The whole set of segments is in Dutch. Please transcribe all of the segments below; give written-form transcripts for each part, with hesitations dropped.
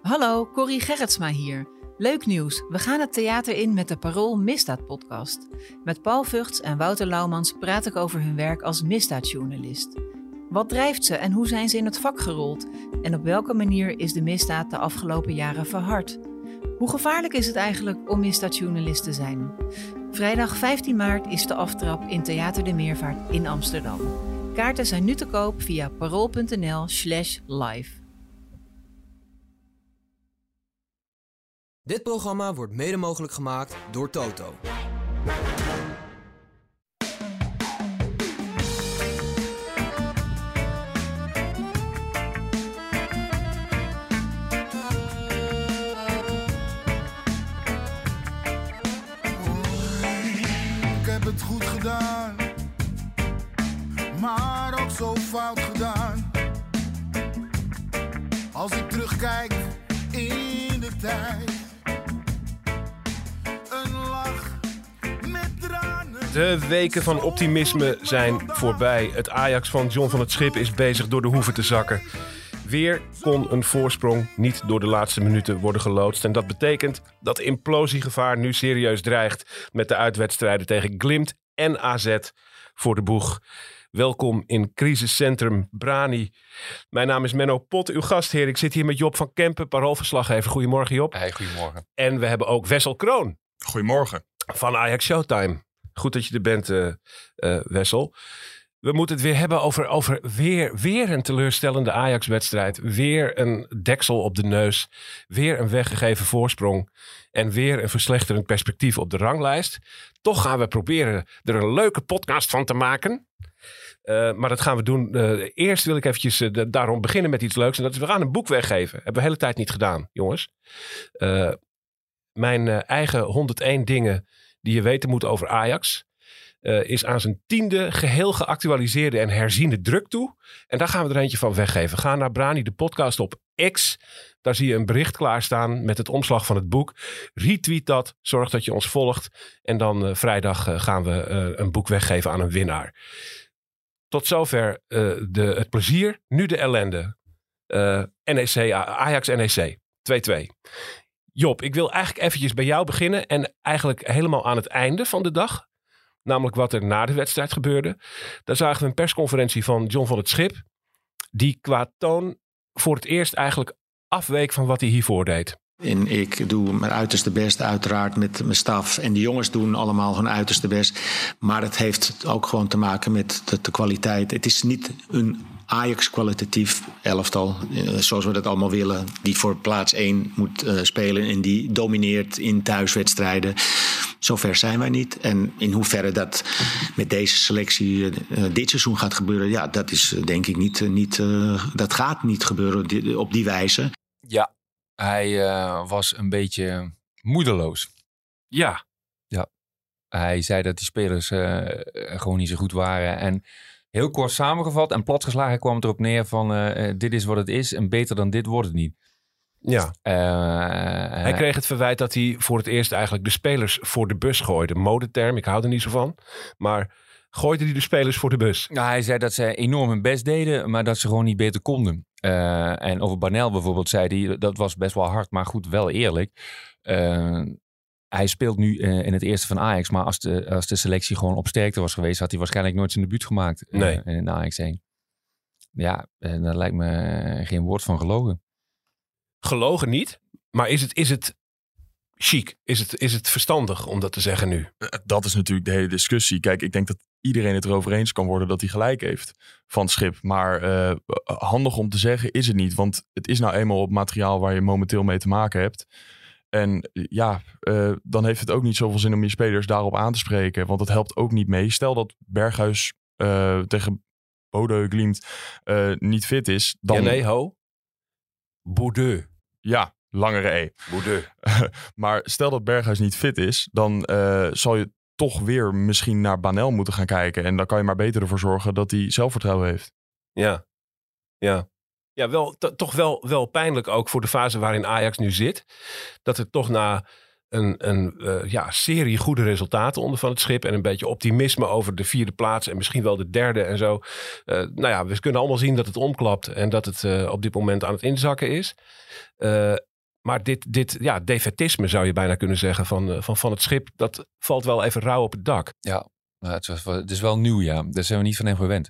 Hallo, Corrie Gerritsma hier. Leuk nieuws, we gaan het theater in met de Parool Misdaad-podcast. Met Paul Vugts en Wouter Laumans praat ik over hun werk als misdaadjournalist. Wat drijft ze en hoe zijn ze in het vak gerold? En op welke manier is de misdaad de afgelopen jaren verhard? Hoe gevaarlijk is het eigenlijk om misdaadjournalist te zijn? Vrijdag 15 maart is de aftrap in Theater de Meervaart in Amsterdam. Kaarten zijn nu te koop via parool.nl/live. Dit programma wordt mede mogelijk gemaakt door Toto. Ik heb het goed gedaan, maar ook zo fout gedaan. Als ik terugkijk in de tijd. De weken van optimisme zijn voorbij. Het Ajax van John van het Schip is bezig door de hoeven te zakken. Weer kon een voorsprong niet door de laatste minuten worden geloodst. En dat betekent dat implosiegevaar nu serieus dreigt met de uitwedstrijden tegen Glimt en AZ voor de boeg. Welkom in crisiscentrum Brani. Mijn naam is Menno Pot, uw gastheer. Ik zit hier met Job van Kempen, paroolverslaggever. Goedemorgen, Job. Hey, goedemorgen. En we hebben ook Wessel Kroon. Goedemorgen. Van Ajax Showtime. Goed dat je er bent, Wessel. We moeten het weer hebben over weer een teleurstellende Ajax-wedstrijd. Weer een deksel op de neus. Weer een weggegeven voorsprong. En weer een verslechterend perspectief op de ranglijst. Toch gaan we proberen er een leuke podcast van te maken. Maar dat gaan we doen. Eerst wil ik eventjes daarom beginnen met iets leuks. En dat is, we gaan een boek weggeven. Hebben we de hele tijd niet gedaan, jongens. Mijn eigen 101 dingen die je weten moet over Ajax. Is aan zijn 10e geheel geactualiseerde en herziende druk toe. En daar gaan we er eentje van weggeven. Ga naar Brani, de podcast op X. Daar zie je een bericht klaarstaan met het omslag van het boek. Retweet dat. Zorg dat je ons volgt. En dan vrijdag gaan we een boek weggeven aan een winnaar. Tot zover het plezier. Nu de ellende. Ajax-NEC. 2-2. Job, ik wil eigenlijk eventjes bij jou beginnen. En eigenlijk helemaal aan het einde van de dag. Namelijk wat er na de wedstrijd gebeurde. Daar zagen we een persconferentie van John van het Schip. Die qua toon voor het eerst eigenlijk afweek van wat hij hiervoor deed. En ik doe mijn uiterste best uiteraard met mijn staf. En de jongens doen allemaal hun uiterste best. Maar het heeft ook gewoon te maken met de kwaliteit. Het is niet een Ajax-kwalitatief elftal, zoals we dat allemaal willen. Die voor plaats 1 moet spelen en die domineert in thuiswedstrijden. Zover zijn wij niet. En in hoeverre dat met deze selectie dit seizoen gaat gebeuren, ja, dat is denk ik niet dat gaat niet gebeuren op die wijze. Ja, hij was een beetje moedeloos. Ja. Hij zei dat die spelers gewoon niet zo goed waren. En heel kort samengevat en platgeslagen kwam het erop neer van dit is wat het is en beter dan dit wordt het niet. Ja. Hij kreeg het verwijt dat hij voor het eerst eigenlijk de spelers voor de bus gooide. Modeterm, ik hou er niet zo van. Maar gooide hij de spelers voor de bus? Nou, hij zei dat ze enorm hun best deden, maar dat ze gewoon niet beter konden. En over Barnel bijvoorbeeld zei hij, dat was best wel hard, maar goed, wel eerlijk. Hij speelt nu in het eerste van Ajax, maar als de selectie gewoon op sterkte was geweest, had hij waarschijnlijk nooit zijn debuut gemaakt in Ajax 1. Ja, daar lijkt me geen woord van gelogen. Gelogen niet, maar is het chic? Is het verstandig om dat te zeggen nu? Dat is natuurlijk de hele discussie. Kijk, ik denk dat iedereen het erover eens kan worden dat hij gelijk heeft van het Schip. Maar handig om te zeggen is het niet. Want het is nou eenmaal op materiaal waar je momenteel mee te maken hebt. En ja, dan heeft het ook niet zoveel zin om je spelers daarop aan te spreken. Want het helpt ook niet mee. Stel dat Berghuis tegen Bodø Glimt niet fit is. Dan... Ja, nee, ho. Bodø. Ja, langere E. Bodø. Maar stel dat Berghuis niet fit is, dan zal je toch weer misschien naar Banel moeten gaan kijken. En dan kan je maar beter ervoor zorgen dat hij zelfvertrouwen heeft. Ja. Ja, toch wel pijnlijk ook voor de fase waarin Ajax nu zit. Dat er toch na een serie goede resultaten onder Van het Schip. En een beetje optimisme over de 4e plaats. En misschien wel de 3e en zo. We kunnen allemaal zien dat het omklapt. En dat het op dit moment aan het inzakken is. Maar dit defetisme zou je bijna kunnen zeggen van het schip, dat valt wel even rauw op het dak. Ja, het is wel nieuw, ja. Daar zijn we niet van hem gewend.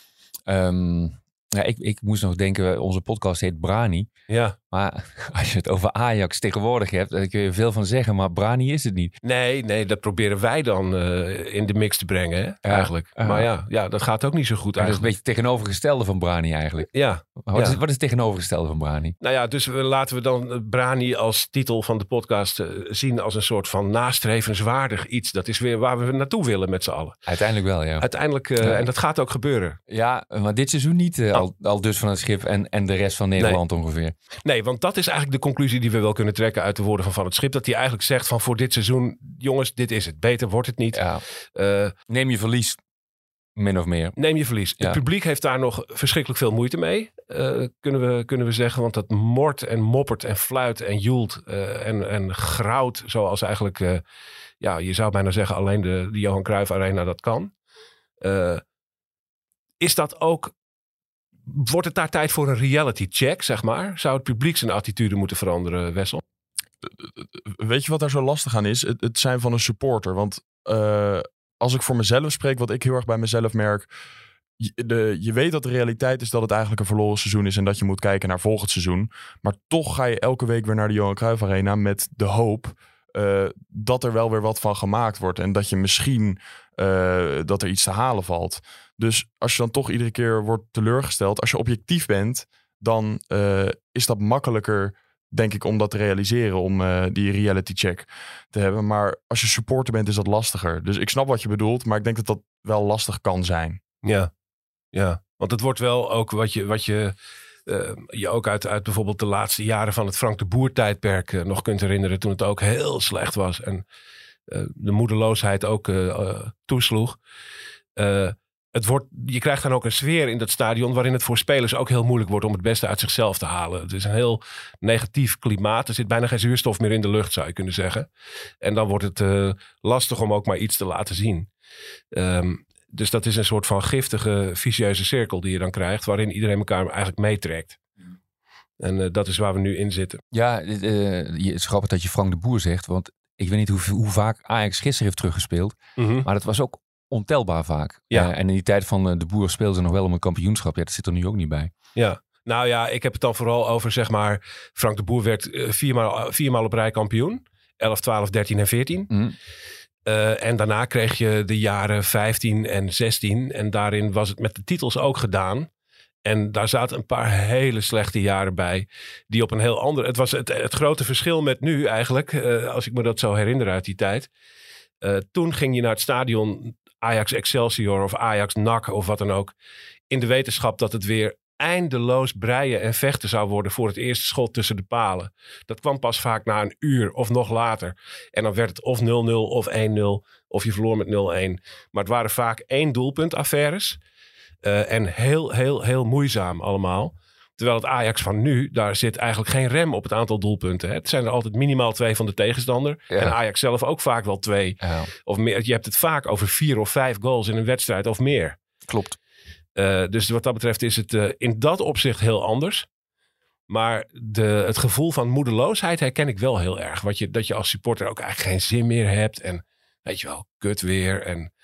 Ik moest nog denken, onze podcast heet Brani. Ja. Maar als je het over Ajax tegenwoordig hebt, daar kun je veel van zeggen, maar Brani is het niet. Nee, dat proberen wij dan in de mix te brengen, hè? Eigenlijk. Maar ja, dat gaat ook niet zo goed Dat is een eigenlijk. beetje het tegenovergestelde van Brani eigenlijk. Ja. Wat is het tegenovergestelde van Brani? Nou ja, dus laten we dan Brani als titel van de podcast zien als een soort van nastrevenswaardig iets. Dat is weer waar we naartoe willen met z'n allen. Uiteindelijk wel, ja. Uiteindelijk, en dat gaat ook gebeuren. Ja, maar dit seizoen niet al dus van het schip en de rest van Nederland ongeveer. Nee, want dat is eigenlijk de conclusie die we wel kunnen trekken uit de woorden van het schip. Dat hij eigenlijk zegt van voor dit seizoen, jongens, dit is het. Beter wordt het niet. Ja. Neem je verlies, min of meer. Neem je verlies. Ja. Het publiek heeft daar nog verschrikkelijk veel moeite mee. Kunnen we zeggen. Want dat mort en moppert en fluit en joelt en grauwt. Zoals eigenlijk, je zou bijna zeggen alleen de Johan Cruijff Arena dat kan. Is dat ook... Wordt het daar tijd voor een reality check, zeg maar? Zou het publiek zijn attitude moeten veranderen, Wessel? Weet je wat daar zo lastig aan is? Het zijn van een supporter. Want als ik voor mezelf spreek, wat ik heel erg bij mezelf merk... Je weet dat de realiteit is dat het eigenlijk een verloren seizoen is... en dat je moet kijken naar volgend seizoen. Maar toch ga je elke week weer naar de Johan Cruijff Arena... met de hoop dat er wel weer wat van gemaakt wordt. En dat je misschien dat er iets te halen valt. Dus als je dan toch iedere keer wordt teleurgesteld... als je objectief bent, dan is dat makkelijker... denk ik, om dat te realiseren, om die reality check te hebben. Maar als je supporter bent, is dat lastiger. Dus ik snap wat je bedoelt, maar ik denk dat dat wel lastig kan zijn. Ja. Want het wordt wel ook wat je ook uit bijvoorbeeld de laatste jaren van het Frank de Boer tijdperk nog kunt herinneren, toen het ook heel slecht was en de moedeloosheid ook toesloeg. Je krijgt dan ook een sfeer in dat stadion waarin het voor spelers ook heel moeilijk wordt om het beste uit zichzelf te halen. Het is een heel negatief klimaat. Er zit bijna geen zuurstof meer in de lucht, zou je kunnen zeggen. En dan wordt het lastig om ook maar iets te laten zien. Dus dat is een soort van giftige, vicieuze cirkel die je dan krijgt, waarin iedereen elkaar eigenlijk meetrekt. En dat is waar we nu in zitten. Ja, het is grappig dat je Frank de Boer zegt, want ik weet niet hoe vaak Ajax gisteren heeft teruggespeeld. Mm-hmm. Maar dat was ook ontelbaar vaak. Ja. En in die tijd van de Boer speelden ze nog wel om een kampioenschap. Ja, dat zit er nu ook niet bij. Ja, nou ja, ik heb het dan vooral over, zeg maar, Frank de Boer werd viermaal op rij kampioen. 11, 12, 13 en 14. Mm. En daarna kreeg je de jaren 15 en 16. En daarin was het met de titels ook gedaan. En daar zaten een paar hele slechte jaren bij. Die op een heel ander... Het was het grote verschil met nu eigenlijk. Als ik me dat zo herinner uit die tijd. Toen ging je naar het stadion Ajax Excelsior of Ajax NAC of wat dan ook. In de wetenschap dat het weer eindeloos breien en vechten zou worden voor het eerste schot tussen de palen. Dat kwam pas vaak na een uur of nog later. En dan werd het of 0-0 of 1-0 of je verloor met 0-1. Maar het waren vaak 1 doelpunt affaires. En heel moeizaam allemaal. Terwijl het Ajax van nu, daar zit eigenlijk geen rem op het aantal doelpunten. Hè. Het zijn er altijd minimaal 2 van de tegenstander. Ja. En Ajax zelf ook vaak wel 2 of meer. Je hebt het vaak over 4 of 5 goals in een wedstrijd of meer. Klopt. Dus wat dat betreft is het in dat opzicht heel anders. Maar het gevoel van moedeloosheid herken ik wel heel erg. Dat je als supporter ook eigenlijk geen zin meer hebt. En weet je wel, kut weer. En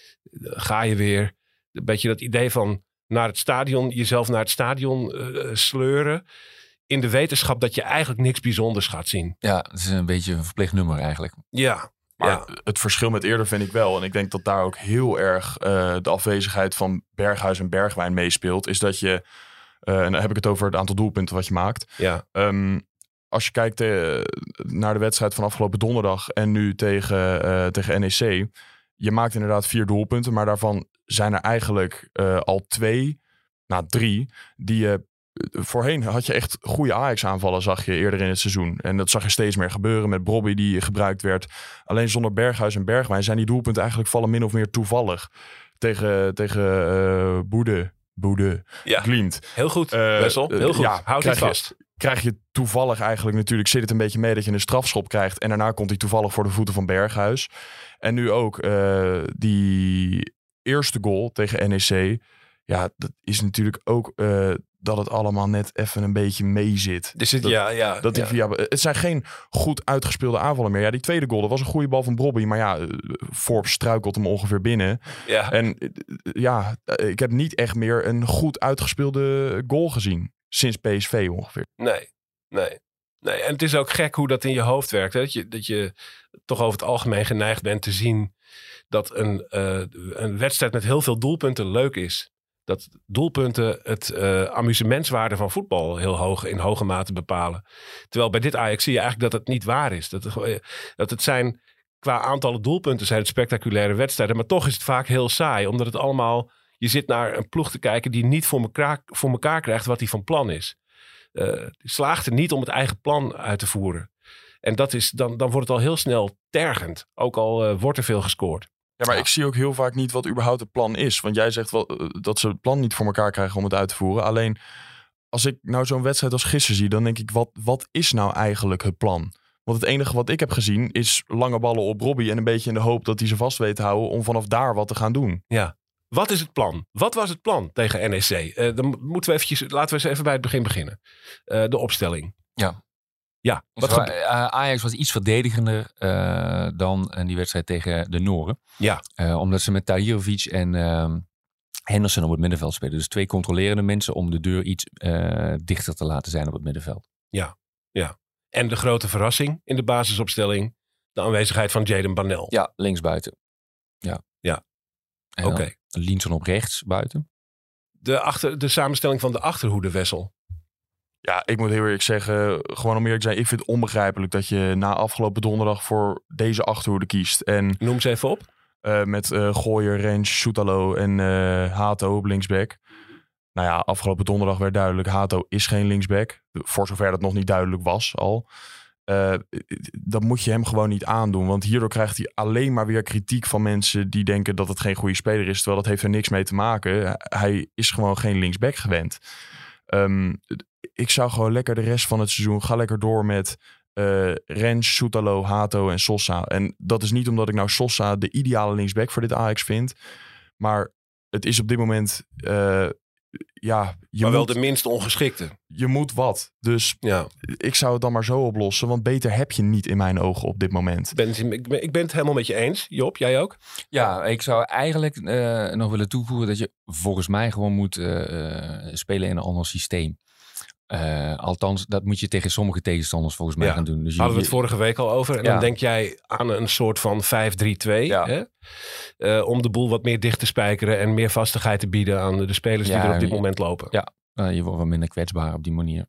ga je weer. Een beetje dat idee van jezelf naar het stadion sleuren. In de wetenschap dat je eigenlijk niks bijzonders gaat zien. Ja, het is een beetje een verplicht nummer eigenlijk. Ja. Maar het verschil met eerder vind ik wel, en ik denk dat daar ook heel erg de afwezigheid van Berghuis en Bergwijn meespeelt, is dat je, en dan heb ik het over het aantal doelpunten wat je maakt. Ja. Als je kijkt naar de wedstrijd van afgelopen donderdag en nu tegen NEC, je maakt inderdaad 4 doelpunten, maar daarvan zijn er eigenlijk al 3 die je... Voorheen had je echt goede Ajax-aanvallen, zag je eerder in het seizoen. En dat zag je steeds meer gebeuren met Brobby die gebruikt werd. Alleen zonder Berghuis en Bergwijn zijn die doelpunten eigenlijk vallen min of meer toevallig. Tegen Boede Glimt. Heel goed, Wessel. Heel goed. Houd het vast. Krijg je toevallig eigenlijk natuurlijk, zit het een beetje mee dat je een strafschop krijgt. En daarna komt hij toevallig voor de voeten van Berghuis. En nu ook die eerste goal tegen NEC. Ja, dat is natuurlijk ook... dat het allemaal net even een beetje mee zit. Dus het, Het zijn geen goed uitgespeelde aanvallen meer. Ja, die tweede goal, dat was een goede bal van Brobbey. Maar ja, Forbes struikelt hem ongeveer binnen. Ja. En ik heb niet echt meer een goed uitgespeelde goal gezien. Sinds PSV ongeveer. Nee. En het is ook gek hoe dat in je hoofd werkt. Hè? Dat je toch over het algemeen geneigd bent te zien dat een wedstrijd met heel veel doelpunten leuk is. Dat doelpunten het amusementswaarde van voetbal in hoge mate bepalen. Terwijl bij dit Ajax zie je eigenlijk dat het niet waar is. Dat het zijn, qua aantallen doelpunten zijn het spectaculaire wedstrijden. Maar toch is het vaak heel saai. Omdat het allemaal, je zit naar een ploeg te kijken die niet voor elkaar krijgt wat hij van plan is. Die slaagt er niet om het eigen plan uit te voeren. En dat is, dan wordt het al heel snel tergend. Ook al wordt er veel gescoord. Ja, maar ik zie ook heel vaak niet wat überhaupt het plan is. Want jij zegt wel dat ze het plan niet voor elkaar krijgen om het uit te voeren. Alleen, als ik nou zo'n wedstrijd als gisteren zie, dan denk ik, wat is nou eigenlijk het plan? Want het enige wat ik heb gezien is lange ballen op Brobbey en een beetje in de hoop dat hij ze vast weet te houden om vanaf daar wat te gaan doen. Ja. Wat is het plan? Wat was het plan tegen NEC? Laten we eens even bij het begin beginnen. De opstelling. Ja. Ajax was iets verdedigender dan die wedstrijd tegen de Noren. Ja. Omdat ze met Tahirovic en Henderson op het middenveld spelen. Dus 2 controlerende mensen om de deur iets dichter te laten zijn op het middenveld. Ja. En de grote verrassing in de basisopstelling. De aanwezigheid van Jadon Banel. Ja, linksbuiten. Ja. Oké. Linson op rechts buiten. De samenstelling van de achterhoede, Wessel. Ja, ik moet heel eerlijk zeggen, gewoon om eerlijk te zijn, ik vind het onbegrijpelijk dat je na afgelopen donderdag voor deze achterhoede kiest. En noem ze even op. Met Gooier, Rens, Soetalo en Hato op linksback. Nou ja, afgelopen donderdag werd duidelijk, Hato is geen linksback. Voor zover dat nog niet duidelijk was al. Dat moet je hem gewoon niet aandoen. Want hierdoor krijgt hij alleen maar weer kritiek van mensen die denken dat het geen goede speler is. Terwijl dat heeft er niks mee te maken. Hij is gewoon geen linksback gewend. Ik zou gewoon lekker de rest van het seizoen, ga lekker door met Rens, Soetalo, Hato en Sosa. En dat is niet omdat ik nou Sosa de ideale linksback voor dit Ajax vind. Maar het is op dit moment... maar wel de minst ongeschikte. Je moet wat. Dus ik zou het dan maar zo oplossen. Want beter heb je niet in mijn ogen op dit moment. Ik ben het helemaal met je eens. Job, jij ook? Ja, ik zou eigenlijk nog willen toevoegen dat je volgens mij gewoon moet spelen in een ander systeem. Althans, dat moet je tegen sommige tegenstanders volgens mij gaan doen. Dus hadden we het vorige week al over. En dan denk jij aan een soort van 5-3-2. Hè? Om de boel wat meer dicht te spijkeren en meer vastigheid te bieden aan de spelers die er op dit moment lopen. Ja, je wordt wat minder kwetsbaar op die maninie.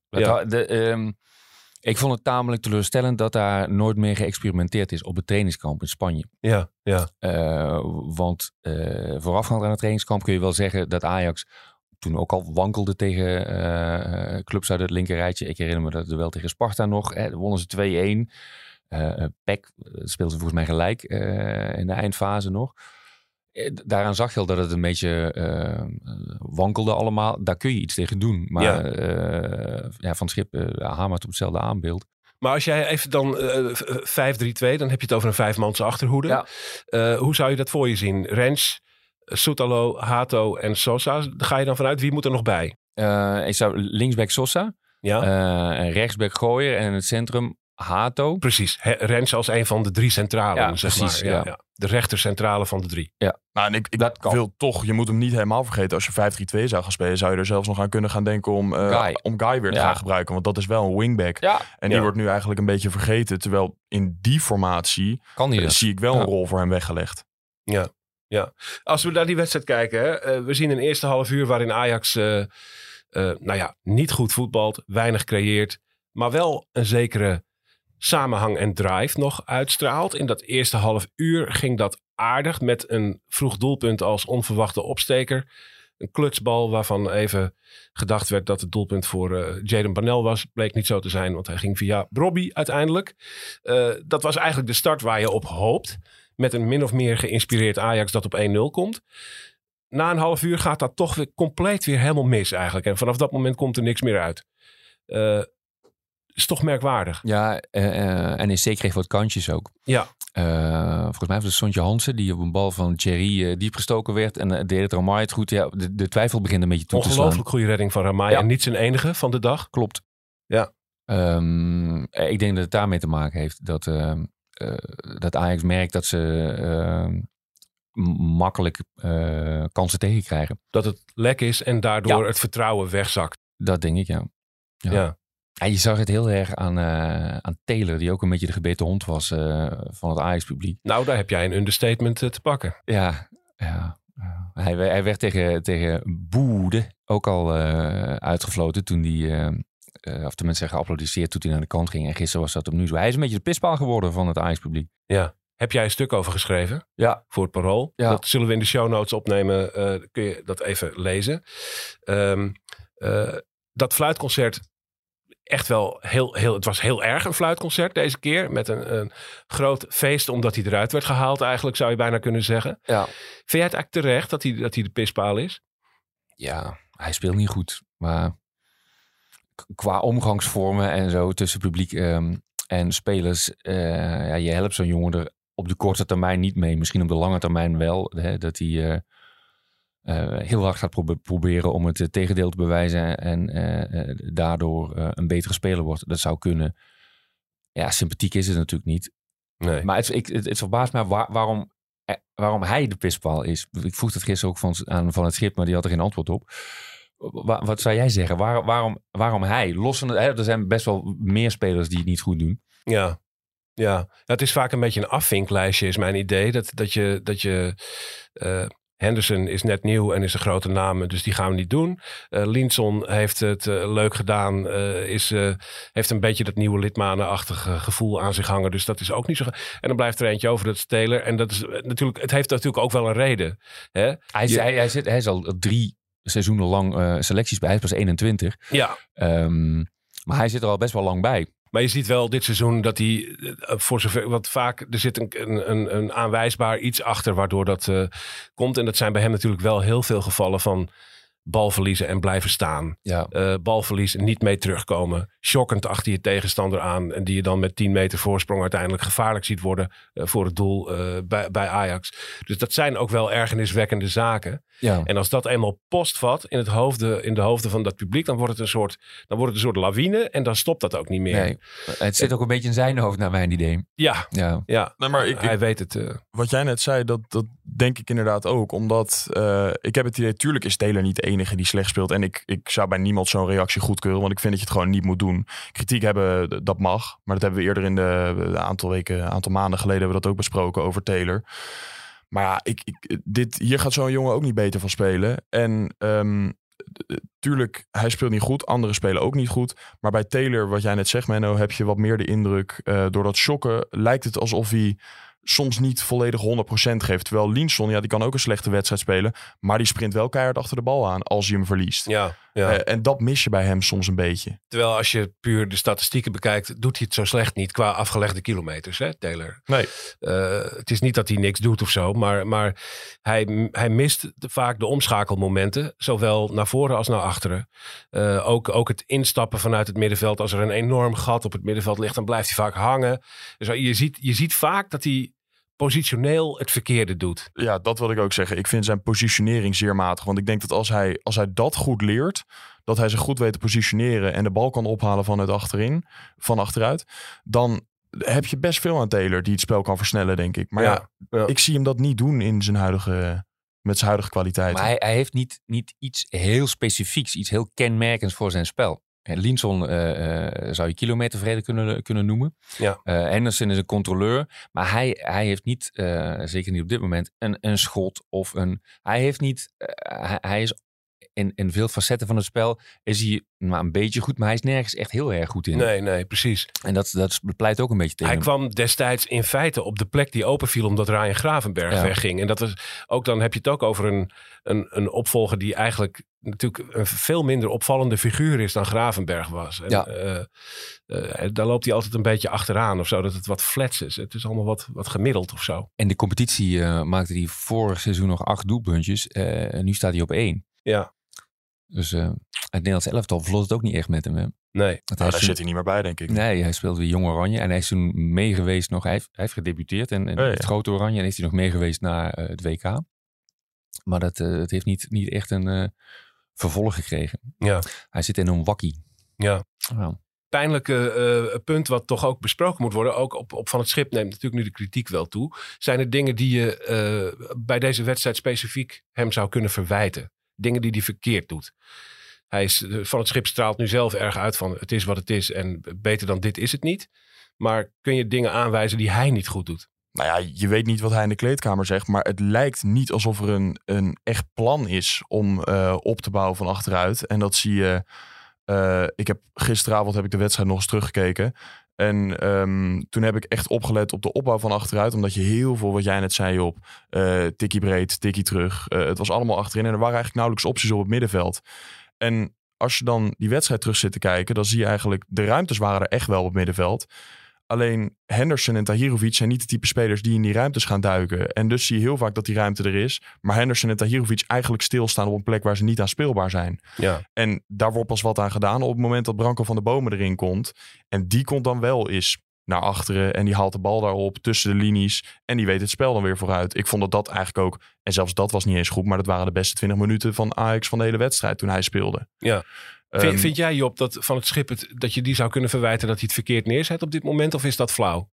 Ik vond het tamelijk teleurstellend dat daar nooit meer geëxperimenteerd is op het trainingskamp in Spanje. Ja. Want voorafgaand aan het trainingskamp kun je wel zeggen dat Ajax toen ook al wankelde tegen clubs uit het linkerrijtje. Ik herinner me dat er wel tegen Sparta nog. Wonnen ze 2-1. PEC speelde volgens mij gelijk in de eindfase nog. Daaraan zag je al dat het een beetje wankelde allemaal. Daar kun je iets tegen doen. Maar Van Schip hamert op hetzelfde aanbeeld. Maar als jij even dan 5-3-2, dan heb je het over een 5-manse achterhoede. Ja. Hoe zou je dat voor je zien? Rens, Soetalo, Hato en Sosa. Ga je dan vanuit, wie moet er nog bij? Ik zou linksback Sosa. En rechtsback Gooier. En in het centrum Hato. Precies. Rens als een van de 3 centralen. Zeg precies. Maar. Ja. De rechtercentrale van de 3. Ja. Nou, en ik wil toch, je moet hem niet helemaal vergeten. Als je 5-3-2 zou gaan spelen, zou je er zelfs nog aan kunnen gaan denken om Guy weer te gaan gebruiken. Want dat is wel een wingback. Ja. En die wordt nu eigenlijk een beetje vergeten. Terwijl in die formatie zie ik wel een rol voor hem weggelegd. Ja. Als we naar die wedstrijd kijken, hè, we zien een eerste half uur waarin Ajax niet goed voetbalt, weinig creëert, maar wel een zekere samenhang en drive nog uitstraalt. In dat eerste half uur ging dat aardig met een vroeg doelpunt als onverwachte opsteker. Een klutsbal waarvan even gedacht werd dat het doelpunt voor Jadon Banel was. Bleek niet zo te zijn, want hij ging via Brobbey uiteindelijk. Dat was eigenlijk de start waar je op hoopt. Met een min of meer geïnspireerd Ajax dat op 1-0 komt. Na een half uur gaat dat toch weer compleet weer helemaal mis eigenlijk. En vanaf dat moment komt er niks meer uit. is toch merkwaardig. Ja, NEC kreeg wat kantjes ook. Ja. Volgens mij was het Sontje Hansen die op een bal van Thierry diep gestoken werd. En deed het Ramai het goed. Ja, de twijfel begint een beetje toe te slaan. Ongelooflijk goede redding van Ramai. Ja. En niet zijn enige van de dag. Klopt. Ja. Ik denk dat het daarmee te maken heeft dat Ajax merkt dat ze makkelijk kansen tegenkrijgen. Dat het lek is en daardoor het vertrouwen wegzakt. Dat denk ik, ja. En je zag het heel erg aan Taylor, die ook een beetje de gebeten hond was van het Ajax-publiek. Nou, daar heb jij een understatement te pakken. Ja. Hij werd tegen Boede ook al uitgefloten toen hij, of tenminste geapplaudisseerd toen hij naar de kant ging. En gisteren was dat opnieuw zo. Hij is een beetje de pispaal geworden van het Ajax-publiek. Ja. Heb jij een stuk over geschreven? Ja. Voor het Parool? Ja. Dat zullen we in de show notes opnemen. Kun je dat even lezen. Dat fluitconcert, echt wel het was heel erg een fluitconcert deze keer. Met een groot feest omdat hij eruit werd gehaald eigenlijk, zou je bijna kunnen zeggen. Ja. Vind jij het eigenlijk terecht dat hij de pispaal is? Ja, hij speelt niet goed. Maar qua omgangsvormen en zo tussen publiek en spelers. Je helpt zo'n jongen er op de korte termijn niet mee. Misschien op de lange termijn wel. Hè, dat hij heel hard gaat proberen om het tegendeel te bewijzen. En daardoor een betere speler wordt. Dat zou kunnen. Ja, sympathiek is het natuurlijk niet. Nee. Maar het verbaast mij waarom hij de pispaal is. Ik vroeg het gisteren ook van het schip, maar die had er geen antwoord op. Wat zou jij zeggen? Waarom hij? Er zijn best wel meer spelers die het niet goed doen. Ja, het is vaak een beetje een afvinklijstje, is mijn idee. Dat je Henderson is net nieuw en is een grote naam, dus die gaan we niet doen. Linson heeft het leuk gedaan, heeft een beetje dat nieuwe lidmanenachtige gevoel aan zich hangen, dus dat is ook niet zo. En dan blijft er eentje over, dat is Taylor. En dat is natuurlijk, het heeft natuurlijk ook wel een reden. Hè? Hij is al 3 seizoenen lang selecties bij. Hij is pas 21. Ja. Maar hij zit er al best wel lang bij. Maar je ziet wel dit seizoen dat hij voor zover, want vaak er zit een aanwijsbaar iets achter waardoor dat komt. En dat zijn bij hem natuurlijk wel heel veel gevallen van bal verliezen en blijven staan. Ja. Bal verliezen, niet mee terugkomen. Shockend achter je tegenstander aan. En die je dan met 10 meter voorsprong uiteindelijk gevaarlijk ziet worden voor het doel bij Ajax. Dus dat zijn ook wel ergerniswekkende zaken. Ja. En als dat eenmaal postvat in de hoofden van dat publiek, dan wordt het een soort lawine en dan stopt dat ook niet meer. Nee. Het zit ook een beetje in zijn hoofd naar mijn idee. Ja. Nee, maar hij weet het. Wat jij net zei, dat denk ik inderdaad ook. Omdat ik heb het idee, tuurlijk is Taylor niet de enige die slecht speelt. En ik zou bij niemand zo'n reactie goedkeuren, want ik vind dat je het gewoon niet moet doen. Kritiek hebben, dat mag. Maar dat hebben we eerder in de aantal maanden geleden hebben we dat ook besproken over Taylor. Maar ja, hier gaat zo'n jongen ook niet beter van spelen. En tuurlijk, hij speelt niet goed. Anderen spelen ook niet goed. Maar bij Taylor, wat jij net zegt, Menno, heb je wat meer de indruk. Door dat shocken lijkt het alsof hij soms niet volledig 100% geeft. Terwijl Linson, die kan ook een slechte wedstrijd spelen. Maar die sprint wel keihard achter de bal aan als hij hem verliest. Ja. En dat mis je bij hem soms een beetje. Terwijl als je puur de statistieken bekijkt, doet hij het zo slecht niet qua afgelegde kilometers, hè, Taylor? Nee. Het is niet dat hij niks doet of zo, maar hij mist vaak de omschakelmomenten, zowel naar voren als naar achteren. Ook het instappen vanuit het middenveld. Als er een enorm gat op het middenveld ligt, dan blijft hij vaak hangen. Dus je ziet vaak dat hij positioneel het verkeerde doet. Ja, dat wil ik ook zeggen. Ik vind zijn positionering zeer matig. Want ik denk dat als hij dat goed leert, dat hij zich goed weet te positioneren en de bal kan ophalen van achteruit, dan heb je best veel aan Taylor die het spel kan versnellen, denk ik. Maar ik zie hem dat niet doen in met zijn huidige kwaliteiten. Maar hij heeft niet iets heel specifieks, iets heel kenmerkends voor zijn spel. Linson zou je kilometervrede kunnen noemen. Ja. Henderson is een controleur. Maar hij heeft niet, zeker niet op dit moment, een schot of een... Hij is in veel facetten van het spel is hij maar een beetje goed. Maar hij is nergens echt heel erg goed in. Nee, precies. En dat pleit ook een beetje tegen. Hij kwam destijds in feite op de plek die openviel omdat Ryan Gravenberch wegging. En dat was ook, dan heb je het ook over een opvolger die eigenlijk natuurlijk een veel minder opvallende figuur is dan Gravenberch was. En, daar loopt hij altijd een beetje achteraan of zo, dat het wat flats is. Het is allemaal wat gemiddeld of zo. En de competitie maakte hij vorig seizoen nog 8 doelpuntjes. Nu staat hij op 1. Ja. Dus het Nederlands elftal vlot het ook niet echt met hem. Hè? Nee. Daar zit hij niet meer bij, denk ik. Nee, hij speelde weer Jong Oranje. En hij is toen meegeweest nog. Hij heeft gedebuteerd in het grote Oranje. En is hij nog meegeweest naar het WK. Maar het heeft niet echt een vervolg gekregen. Ja. Hij zit in een wakkie. Ja. Wow. Pijnlijke punt wat toch ook besproken moet worden. Ook op Van het Schip neemt natuurlijk nu de kritiek wel toe. Zijn er dingen die je bij deze wedstrijd specifiek hem zou kunnen verwijten? Dingen die hij verkeerd doet. Van het Schip straalt nu zelf erg uit van het is wat het is en beter dan dit is het niet. Maar kun je dingen aanwijzen die hij niet goed doet? Nou ja, je weet niet wat hij in de kleedkamer zegt, maar het lijkt niet alsof er een echt plan is om op te bouwen van achteruit. En dat zie je. Gisteravond heb ik de wedstrijd nog eens teruggekeken. En toen heb ik echt opgelet op de opbouw van achteruit. Omdat je heel veel, wat jij net zei, op tikkie breed, tikkie terug. Het was allemaal achterin en er waren eigenlijk nauwelijks opties op het middenveld. En als je dan die wedstrijd terug zit te kijken, dan zie je eigenlijk, de ruimtes waren er echt wel op het middenveld. Alleen Henderson en Tahirovic zijn niet de type spelers die in die ruimtes gaan duiken. En dus zie je heel vaak dat die ruimte er is. Maar Henderson en Tahirovic eigenlijk stilstaan op een plek waar ze niet aan speelbaar zijn. Ja. En daar wordt pas wat aan gedaan op het moment dat Branko van de Bomen erin komt. En die komt dan wel eens naar achteren en die haalt de bal daarop tussen de linies. En die weet het spel dan weer vooruit. Ik vond dat eigenlijk ook, en zelfs dat was niet eens goed, maar dat waren de beste 20 minuten van Ajax van de hele wedstrijd toen hij speelde. Ja. Vind jij, Job, dat Van het Schip dat je die zou kunnen verwijten dat hij het verkeerd neerzet op dit moment? Of is dat flauw?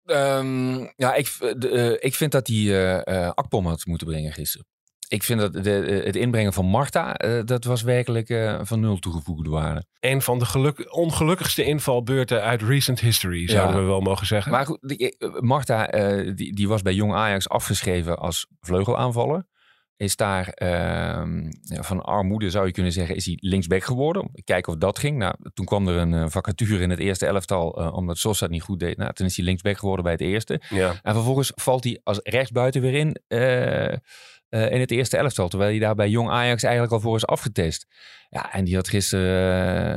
Ik vind dat hij Akpom had moeten brengen gisteren. Ik vind dat het inbrengen van Marta, dat was werkelijk van nul toegevoegde waarde. Een van de ongelukkigste invalbeurten uit recent history, zouden we wel mogen zeggen. Maar goed, Marta die was bij Jong Ajax afgeschreven als vleugelaanvaller. Is daar van armoede, zou je kunnen zeggen, is hij linksback geworden. Kijken of dat ging. Nou, toen kwam er een vacature in het eerste elftal, omdat Sosa het niet goed deed. Nou, toen is hij linksback geworden bij het eerste. Ja. En vervolgens valt hij als rechtsbuiten weer in het eerste elftal. Terwijl hij daar bij Jong Ajax eigenlijk al voor is afgetest. Ja, en die had gisteren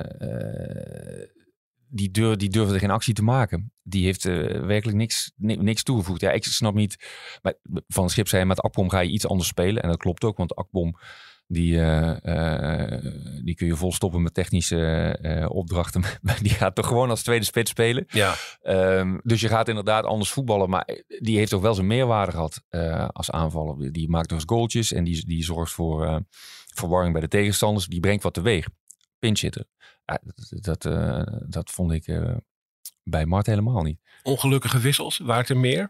die durfde geen actie te maken. Die heeft werkelijk niks toegevoegd. Ja, ik snap niet. Maar Van het Schip zei, met Akpom ga je iets anders spelen. En dat klopt ook, want Akpom die kun je vol stoppen met technische opdrachten. Die gaat toch gewoon als tweede spits spelen. Ja. Dus je gaat inderdaad anders voetballen. Maar die heeft toch wel zijn meerwaarde gehad als aanvaller. Die maakt dus goaltjes en die zorgt voor verwarring bij de tegenstanders. Die brengt wat teweeg. Pinchhitter. Ja, dat vond ik bij Mart helemaal niet. Ongelukkige wissels, waren het er meer?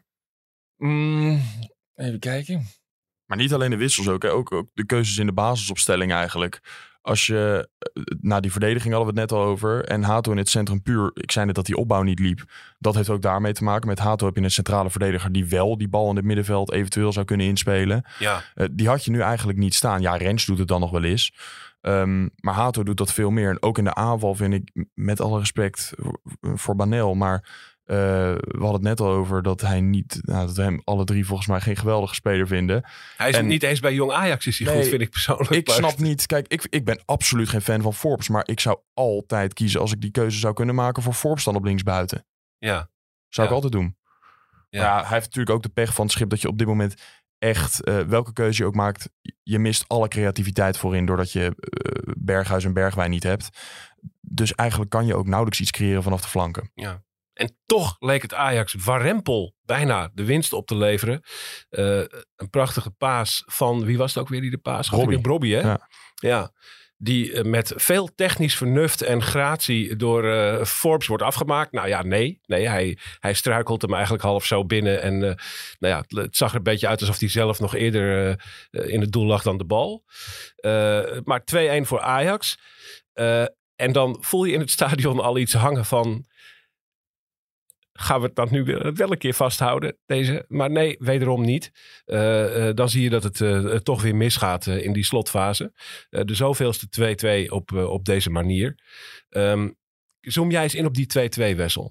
Even kijken. Maar niet alleen de wissels ook, hè? Ook de keuzes in de basisopstelling eigenlijk. Als je, die verdediging hadden we het net al over. En Hato in het centrum puur, ik zei net dat die opbouw niet liep. Dat heeft ook daarmee te maken. Met Hato heb je een centrale verdediger die wel die bal in het middenveld eventueel zou kunnen inspelen. Ja. Die had je nu eigenlijk niet staan. Ja, Rens doet het dan nog wel eens. Maar Hato doet dat veel meer. En ook in de aanval vind ik, met alle respect voor Banel, maar we hadden het net al over dat hij niet, dat we hem alle drie volgens mij geen geweldige speler vinden. Hij is niet eens bij Jong Ajax is hij goed, vind ik persoonlijk. Ik snap niet, kijk, ik ben absoluut geen fan van Forbes, maar ik zou altijd kiezen als ik die keuze zou kunnen maken voor Forbes dan op linksbuiten. Ja. Zou ik altijd doen. Ja. Hij heeft natuurlijk ook de pech van het Schip dat je op dit moment echt, welke keuze je ook maakt, je mist alle creativiteit voorin doordat je Berghuis en Bergwijn niet hebt. Dus eigenlijk kan je ook nauwelijks iets creëren vanaf de flanken. Ja. En toch leek het Ajax warempel bijna de winst op te leveren. Een prachtige paas van, wie was het ook weer die de paas? Robbie, hè? Ja. Die met veel technisch vernuft en gratie door Forbes wordt afgemaakt. Nou ja, nee. Hij struikelt hem eigenlijk half zo binnen. En het zag er een beetje uit alsof hij zelf nog eerder in het doel lag dan de bal. Maar 2-1 voor Ajax. En dan voel je in het stadion al iets hangen van, gaan we het dan nu wel een keer vasthouden? Deze? Maar nee, wederom niet. Dan zie je dat het toch weer misgaat in die slotfase. De zoveelste 2-2 op deze manier. Zoom jij eens in op die 2-2, Wessel.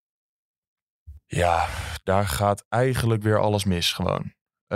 Ja, daar gaat eigenlijk weer alles mis gewoon.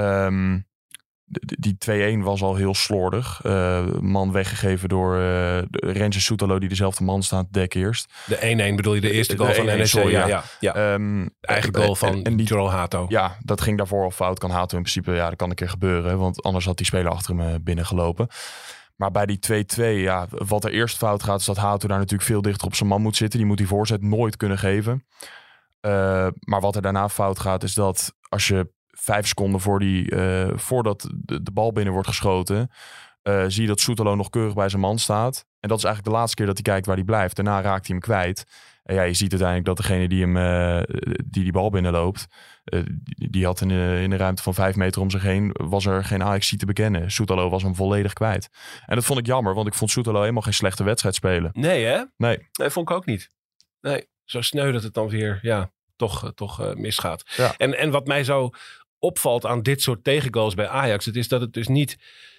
Die 2-1 was al heel slordig. Man weggegeven door Rens en Soetalo die dezelfde man staan te dekken eerst. De 1-1 bedoel je, de eerste goal van NEC? Ja. Eigen goal van Joel Hato. Ja, dat ging daarvoor al fout. Kan Hato in principe, dat kan een keer gebeuren. Want anders had die speler achter hem binnengelopen. Maar bij die 2-2, wat er eerst fout gaat... is dat Hato daar natuurlijk veel dichter op zijn man moet zitten. Die moet die voorzet nooit kunnen geven. Maar wat er daarna fout gaat, is dat als je 5 seconden voordat de bal binnen wordt geschoten... zie je dat Soetelo nog keurig bij zijn man staat. En dat is eigenlijk de laatste keer dat hij kijkt waar hij blijft. Daarna raakt hij hem kwijt. En je ziet uiteindelijk dat degene die bal binnenloopt... die had in de ruimte van 5 meter om zich heen... was er geen Ajax te bekennen. Soetelo was hem volledig kwijt. En dat vond ik jammer, want ik vond Soetelo helemaal geen slechte wedstrijd spelen. Nee, hè? Nee, vond ik ook niet. Nee, zo sneu dat het dan weer toch misgaat. Ja. En wat mij zo opvalt aan dit soort tegengoals bij Ajax... het is dat het dus niet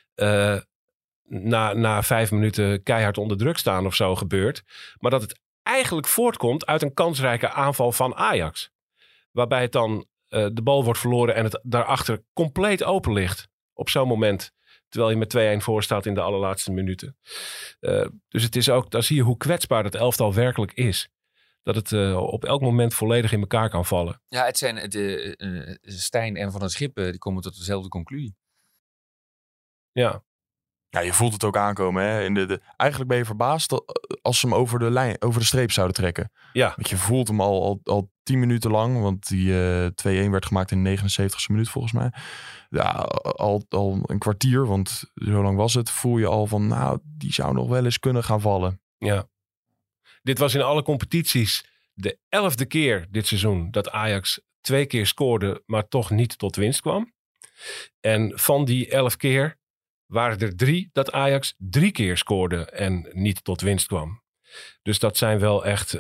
na 5 minuten keihard onder druk staan of zo gebeurt... maar dat het eigenlijk voortkomt uit een kansrijke aanval van Ajax. Waarbij het dan de bal wordt verloren en het daarachter compleet open ligt. Op zo'n moment. Terwijl je met 2-1 voor staat in de allerlaatste minuten. Dus het is ook, dan zie je hoe kwetsbaar het elftal werkelijk is. Dat het op elk moment volledig in elkaar kan vallen. Ja, het zijn Stijn en Van der Schip, die komen tot dezelfde conclusie. Ja. Ja, je voelt het ook aankomen. Hè? Eigenlijk ben je verbaasd als ze hem over de streep zouden trekken. Ja. Want je voelt hem al 10 minuten lang. Want die 2-1 werd gemaakt in de 79e minuut volgens mij. Ja, al een kwartier, want zo lang was het. Voel je al van, nou, die zou nog wel eens kunnen gaan vallen. Ja. Dit was in alle competities de 11e keer dit seizoen dat Ajax 2 keer scoorde, maar toch niet tot winst kwam. En van die 11 keer waren er 3 dat Ajax 3 keer scoorde en niet tot winst kwam. Dus dat zijn wel echt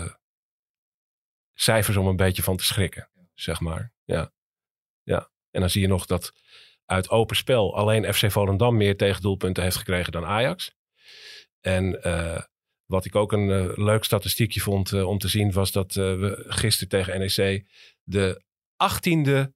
cijfers om een beetje van te schrikken, zeg maar. Ja. En dan zie je nog dat uit open spel alleen FC Volendam meer tegendoelpunten heeft gekregen dan Ajax. En wat ik ook een leuk statistiekje vond om te zien was dat we gisteren tegen NEC de 18e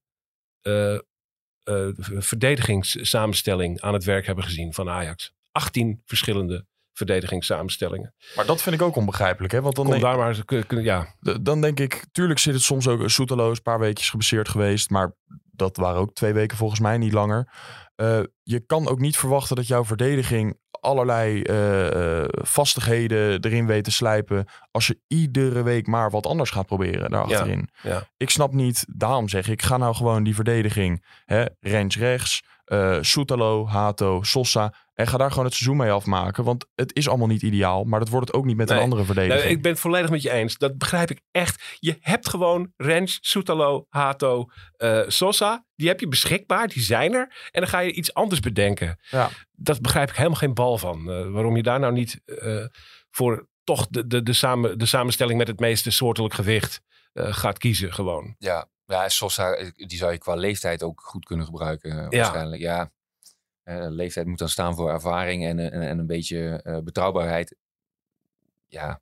verdedigingssamenstelling aan het werk hebben gezien van Ajax. 18 verschillende verdedigingssamenstellingen. Maar dat vind ik ook onbegrijpelijk. Hè? Want dan denk ik, tuurlijk zit het soms ook Soetelo een paar weekjes geblesseerd geweest. Maar dat waren ook 2 weken volgens mij, niet langer. Je kan ook niet verwachten dat jouw verdediging allerlei vastigheden erin weet te slijpen als je iedere week maar wat anders gaat proberen daarachterin. Ja. Ik snap niet, daarom zeg ik, ga nou gewoon die verdediging, Rens rechts, Soetelo, Hato, Sosa, en ga daar gewoon het seizoen mee afmaken. Want het is allemaal niet ideaal, maar dat wordt het ook niet met een andere verdediging. Nee, ik ben het volledig met je eens. Dat begrijp ik echt. Je hebt gewoon Rens, Soetelo, Hato, Sosa. Die heb je beschikbaar, die zijn er. En dan ga je iets anders bedenken. Ja. Dat begrijp ik helemaal geen bal van. Waarom je daar nou niet voor toch de samenstelling met het meeste soortelijk gewicht gaat kiezen gewoon. Ja, Sosa, die zou je qua leeftijd ook goed kunnen gebruiken waarschijnlijk. Ja. Leeftijd moet dan staan voor ervaring en een beetje betrouwbaarheid. Ja.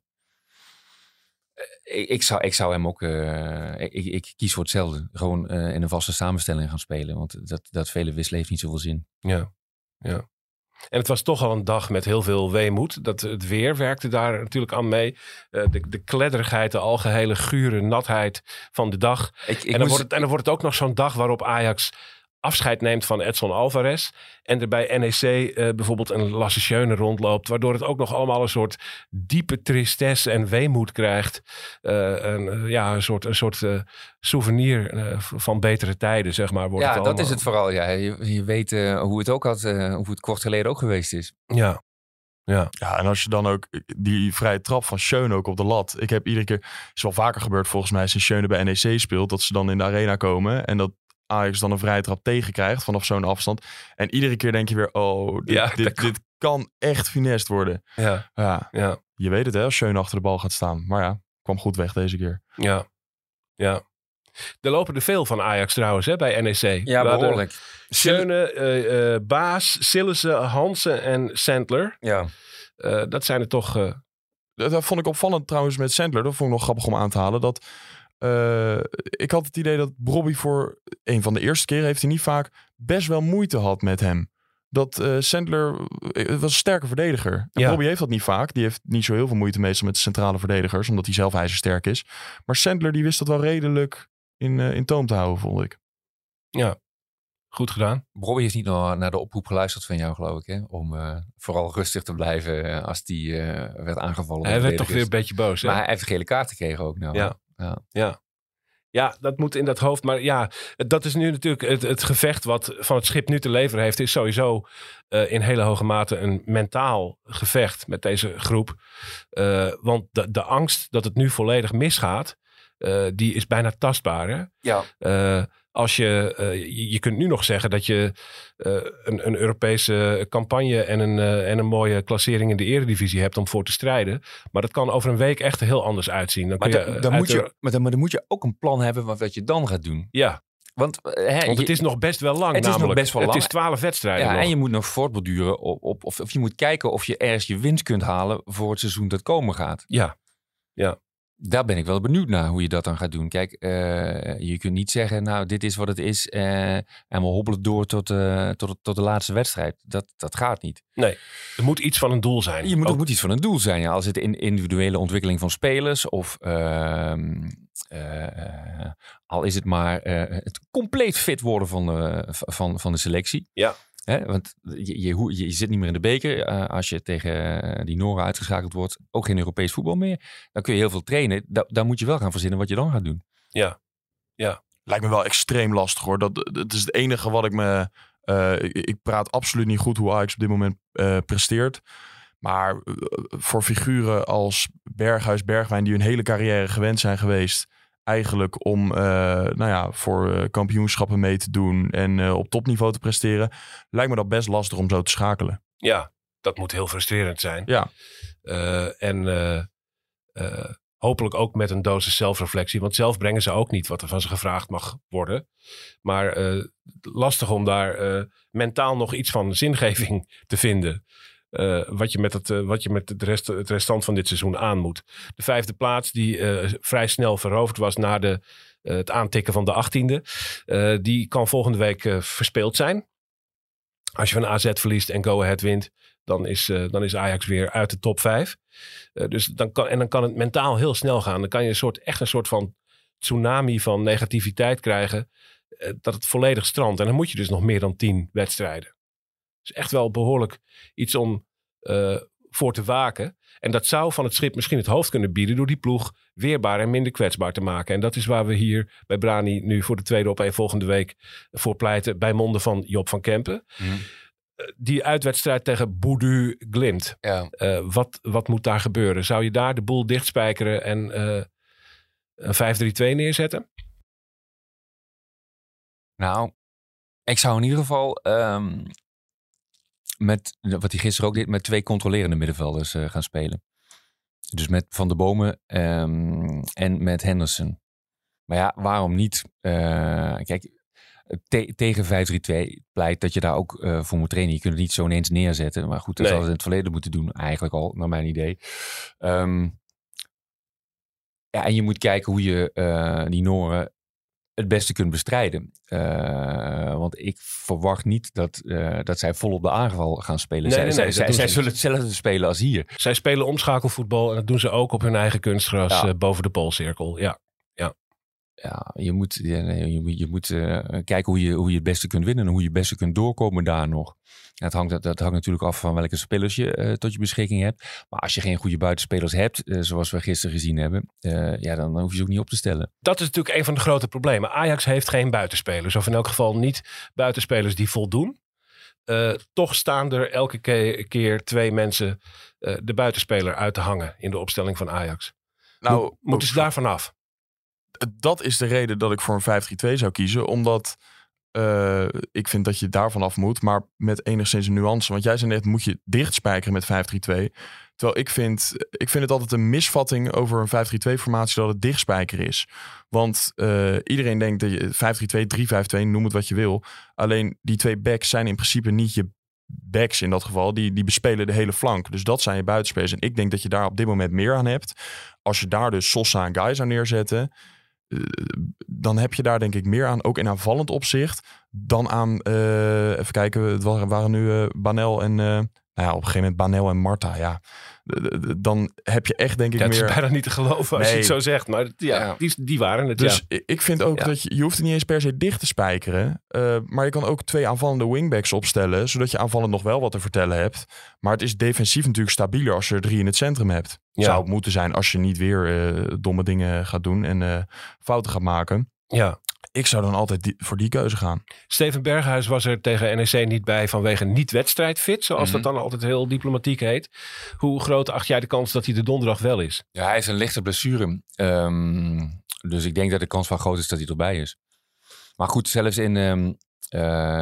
Ik zou hem ook... Ik kies voor hetzelfde. Gewoon in een vaste samenstelling gaan spelen. Want dat vele wisselen heeft niet zoveel zin. Ja. En het was toch al een dag met heel veel weemoed. Het weer werkte daar natuurlijk aan mee. De kledderigheid, de algehele gure natheid van de dag. Dan wordt het ook nog zo'n dag waarop Ajax afscheid neemt van Edson Alvarez. En er bij NEC bijvoorbeeld een Lasse Schöne rondloopt. Waardoor het ook nog allemaal een soort diepe tristesse en weemoed krijgt. Een soort souvenir van betere tijden, zeg maar. Wordt het dat is het vooral. Ja. Je weet hoe het ook had, hoe het kort geleden ook geweest is. Ja. Ja, en als je dan ook die vrije trap van Schöne ook op de lat. Ik heb iedere keer, is wel vaker gebeurd volgens mij, sinds Schöne bij NEC speelt, dat ze dan in de arena komen en dat Ajax dan een vrije trap tegenkrijgt vanaf zo'n afstand. En iedere keer denk je weer, dit kan echt finest worden. Ja. Je weet het hè, als Schöne achter de bal gaat staan. Maar ja, kwam goed weg deze keer. Ja. Er lopen er veel van Ajax trouwens hè, bij NEC. Ja, behoorlijk. Schöne, Baas, Sillissen, Hansen en Sandler. Ja. Dat zijn er toch... Dat vond ik opvallend trouwens met Sandler. Dat vond ik nog grappig om aan te halen. Dat ik had het idee dat Brobby voor een van de eerste keren heeft hij niet vaak best wel moeite had met hem. Dat Sandler was een sterke verdediger. En Brobby heeft dat niet vaak. Die heeft niet zo heel veel moeite meestal met de centrale verdedigers, omdat hij zelf ijzersterk is. Maar Sandler die wist dat wel redelijk in toom te houden, vond ik. Ja, Goed gedaan. Bobby heeft niet naar de oproep geluisterd van jou, geloof ik. Hè? Om vooral rustig te blijven als die werd aangevallen. Hij werd toch weer een beetje boos. Hè? Maar hij heeft een gele kaart gekregen ook. Nou, Ja, dat moet in dat hoofd. Maar ja, dat is nu natuurlijk het gevecht wat van het schip nu te leveren heeft. Is sowieso in hele hoge mate een mentaal gevecht met deze groep. Want de angst dat het nu volledig misgaat, die is bijna tastbaar. Hè? Ja. Als je kunt nu nog zeggen dat je een Europese campagne en een mooie klassering in de eredivisie hebt om voor te strijden. Maar dat kan over een week echt heel anders uitzien. Dan moet je ook een plan hebben wat je dan gaat doen. Ja. Want het is nog best wel lang namelijk. Het is 12 wedstrijden nog. En je moet nog voortborduren of je moet kijken of je ergens je winst kunt halen voor het seizoen dat komen gaat. Ja. Daar ben ik wel benieuwd naar hoe je dat dan gaat doen. Kijk, je kunt niet zeggen, nou, dit is wat het is en we hobbelen door tot de laatste wedstrijd. Dat gaat niet. Nee, er moet iets van een doel zijn. Er moet iets van een doel zijn, ja. Als het in individuele ontwikkeling van spelers of al is het maar het compleet fit worden van de selectie. Ja. Want je zit niet meer in de beker. Als je tegen die Noren uitgeschakeld wordt, ook geen Europees voetbal meer. Dan kun je heel veel trainen. Daar moet je wel gaan verzinnen wat je dan gaat doen. Ja. Lijkt me wel extreem lastig hoor. Dat is het enige wat ik me... ik praat absoluut niet goed hoe Ajax op dit moment presteert. Maar voor figuren als Berghuis, Bergwijn, die hun hele carrière gewend zijn geweest, eigenlijk om voor kampioenschappen mee te doen en op topniveau te presteren, lijkt me dat best lastig om zo te schakelen. Ja, dat moet heel frustrerend zijn. Ja. Hopelijk ook met een dosis zelfreflectie. Want zelf brengen ze ook niet wat er van ze gevraagd mag worden. Maar lastig om daar mentaal nog iets van zingeving te vinden. Wat je met het restant van dit seizoen aan moet. De 5e plaats die vrij snel veroverd was na het aantikken van de 18e. Die kan volgende week verspeeld zijn. Als je van AZ verliest en Go Ahead wint, dan is Ajax weer uit de top 5. Dus dan kan het mentaal heel snel gaan. Dan kan je echt een soort van tsunami van negativiteit krijgen. Dat het volledig strandt. En dan moet je dus nog meer dan 10 wedstrijden. Dat is echt wel behoorlijk iets om voor te waken. En dat zou van het schip misschien het hoofd kunnen bieden door die ploeg weerbaar en minder kwetsbaar te maken. En dat is waar we hier bij Brani nu voor de tweede opeenvolgende week voor pleiten bij monden van Job van Kempen. Die uitwedstrijd tegen Boedu Glimt. Ja. Wat moet daar gebeuren? Zou je daar de boel dichtspijkeren en een 5-3-2 neerzetten? Nou, ik zou in ieder geval met wat hij gisteren ook deed, met 2 controlerende middenvelders gaan spelen. Dus met Van der Bomen en met Henderson. Maar ja, waarom niet? Kijk, tegen 5-3-2 pleit dat je daar ook voor moet trainen. Je kunt het niet zo ineens neerzetten. Maar goed, dat zou het in het verleden moeten doen. Eigenlijk al, naar mijn idee. En je moet kijken hoe je die Noren het beste kunt bestrijden. Want ik verwacht niet dat zij vol op de aanval gaan spelen. Zij zullen hetzelfde spelen als hier. Zij spelen omschakelvoetbal en dat doen ze ook op hun eigen kunstgras boven de Poolcirkel. Ja. Ja, je moet kijken hoe je het beste kunt winnen en hoe je het beste kunt doorkomen daar nog. Dat hangt natuurlijk af van welke spelers je tot je beschikking hebt. Maar als je geen goede buitenspelers hebt, zoals we gisteren gezien hebben, dan hoef je ze ook niet op te stellen. Dat is natuurlijk een van de grote problemen. Ajax heeft geen buitenspelers, of in elk geval niet buitenspelers die voldoen. Toch staan er elke keer 2 mensen de buitenspeler uit te hangen in de opstelling van Ajax. Nou, moeten ze daar vanaf? Dat is de reden dat ik voor een 5-3-2 zou kiezen. Omdat ik vind dat je daarvan af moet. Maar met enigszins een nuance. Want jij zei net, moet je dichtspijkeren met 5-3-2. Terwijl ik vind het altijd een misvatting over een 5-3-2 formatie dat het dichtspijkeren is. Want iedereen denkt dat je 5-3-2, 3-5-2, noem het wat je wil. Alleen die 2 backs zijn in principe niet je backs in dat geval. Die bespelen de hele flank. Dus dat zijn je buitenspelers. En ik denk dat je daar op dit moment meer aan hebt. Als je daar dus Sosa en Guy zou neerzetten, dan heb je daar denk ik meer aan, ook in aanvallend opzicht, dan aan, even kijken, het waren nu Banel en Nou ja, op een gegeven moment Banel en Marta, ja. Dan heb je echt, denk ik, Dat meer... is bijna niet te geloven als je het zo zegt. Maar die waren het, Dus ik vind ook dat je hoeft het niet eens per se dicht te spijkeren. Maar je kan ook 2 aanvallende wingbacks opstellen, zodat je aanvallend nog wel wat te vertellen hebt. Maar het is defensief natuurlijk stabieler als je er 3 in het centrum hebt. Ja. Zou het moeten zijn als je niet weer domme dingen gaat doen en fouten gaat maken. Ja. Ik zou dan altijd voor die keuze gaan. Steven Berghuis was er tegen NEC niet bij vanwege niet-wedstrijdfit, zoals dat dan altijd heel diplomatiek heet. Hoe groot acht jij de kans dat hij de donderdag wel is? Ja, hij heeft een lichte blessure. Dus ik denk dat de kans wel groot is dat hij erbij is. Maar goed, zelfs in 5-3-2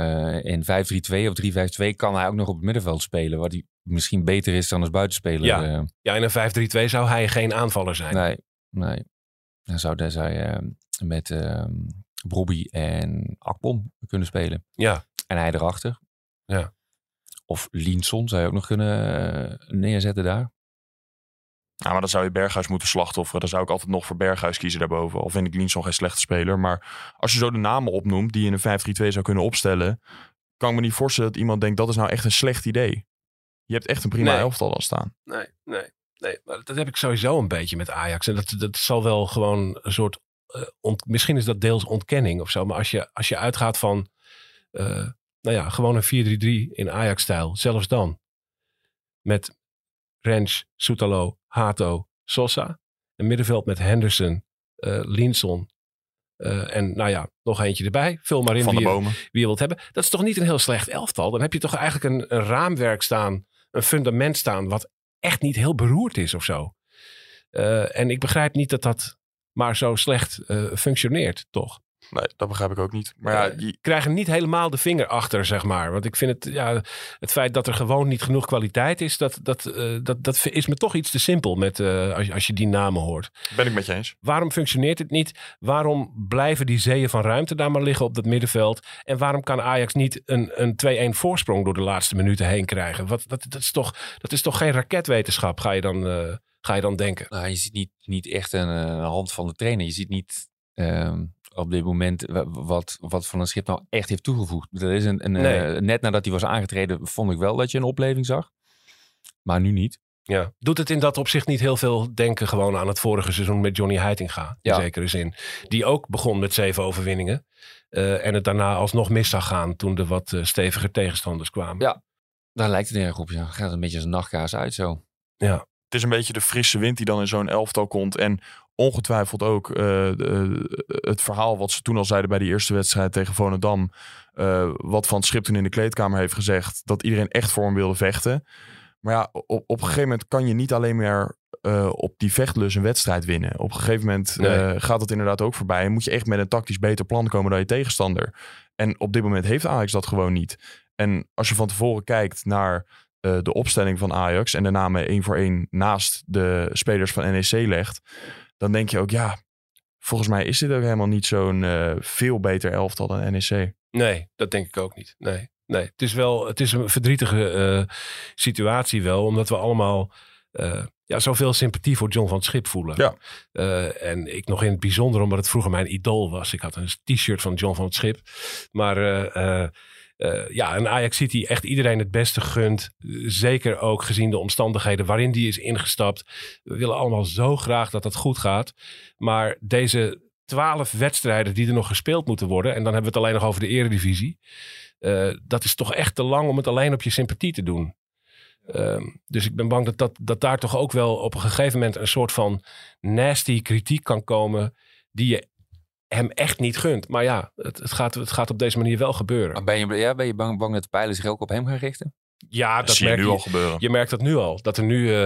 of 3-5-2 kan hij ook nog op het middenveld spelen. Wat hij misschien beter is dan als buitenspeler. Ja, in een 5-3-2 zou hij geen aanvaller zijn. Nee. Dan zou hij met Brobby en Akpom kunnen spelen. Ja. En hij erachter. Ja. Of Linson zou je ook nog kunnen neerzetten daar. Ja, maar dan zou je Berghuis moeten slachtofferen. Dan zou ik altijd nog voor Berghuis kiezen daarboven. Al vind ik Linson geen slechte speler. Maar als je zo de namen opnoemt die je in een 5-3-2 zou kunnen opstellen, kan ik me niet voorstellen dat iemand denkt dat is nou echt een slecht idee. Je hebt echt een prima elftal al staan. Nee, maar dat heb ik sowieso een beetje met Ajax. En dat zal wel gewoon een soort... misschien is dat deels ontkenning of zo. Maar als je uitgaat van... gewoon een 4-3-3 in Ajax-stijl. Zelfs dan. Met Rens, Soetalo, Hato, Sosa. Een middenveld met Henderson, Linson. En nog eentje erbij. Vul maar in wie je wilt hebben. Dat is toch niet een heel slecht elftal? Dan heb je toch eigenlijk een raamwerk staan. Een fundament staan wat echt niet heel beroerd is of zo. En ik begrijp niet dat maar zo slecht functioneert, toch? Nee, dat begrijp ik ook niet. Maar je krijgt er niet helemaal de vinger achter, zeg maar. Want ik vind het feit dat er gewoon niet genoeg kwaliteit is, dat is me toch iets te simpel met als je die namen hoort. Ben ik met je eens. Waarom functioneert het niet? Waarom blijven die zeeën van ruimte daar maar liggen op dat middenveld? En waarom kan Ajax niet een 2-1 voorsprong door de laatste minuten heen krijgen? Dat is toch geen raketwetenschap, ga je dan denken? Nou, je ziet niet echt een hand van de trainer. Je ziet niet op dit moment wat Van der Schip nou echt heeft toegevoegd. Dat is net nadat hij was aangetreden, vond ik wel dat je een opleving zag. Maar nu niet. Ja. Doet het in dat opzicht niet heel veel denken gewoon aan het vorige seizoen met Johnny Heitinga? In zekere zin. Die ook begon met 7 overwinningen. En het daarna alsnog mis zag gaan toen er wat steviger tegenstanders kwamen. Ja, daar lijkt het erg op. Ja. Gaat een beetje als een nachtkaas uit zo. Ja. Het is een beetje de frisse wind die dan in zo'n elftal komt. En ongetwijfeld ook het verhaal wat ze toen al zeiden bij die eerste wedstrijd tegen Volendam. Wat Van 't Schip toen in de kleedkamer heeft gezegd. Dat iedereen echt voor hem wilde vechten. Maar ja, op een gegeven moment kan je niet alleen meer op die vechtlus een wedstrijd winnen. Op een gegeven moment gaat het inderdaad ook voorbij. En moet je echt met een tactisch beter plan komen dan je tegenstander. En op dit moment heeft Ajax dat gewoon niet. En als je van tevoren kijkt naar de opstelling van Ajax en de namen 1 voor 1 naast de spelers van NEC legt, dan denk je ook, volgens mij is dit ook helemaal niet zo'n veel beter elftal dan NEC. Nee, dat denk ik ook niet. Nee. Het is een verdrietige situatie wel, omdat we allemaal zoveel sympathie voor John van 't Schip voelen. Ja. En ik nog in het bijzonder, omdat het vroeger mijn idool was. Ik had een t-shirt van John van 't Schip. Maar een Ajax ziet die echt iedereen het beste gunt. Zeker ook gezien de omstandigheden waarin die is ingestapt. We willen allemaal zo graag dat het goed gaat. Maar deze 12 wedstrijden die er nog gespeeld moeten worden, en dan hebben we het alleen nog over de Eredivisie. Dat is toch echt te lang om het alleen op je sympathie te doen. Dus ik ben bang dat daar toch ook wel op een gegeven moment een soort van nasty kritiek kan komen die je hem echt niet gunt. Maar ja, het gaat op deze manier wel gebeuren. Maar ben je bang dat de pijlen zich ook op hem gaan richten? Ja, dat zie je nu al gebeuren. Je merkt dat nu al. Dat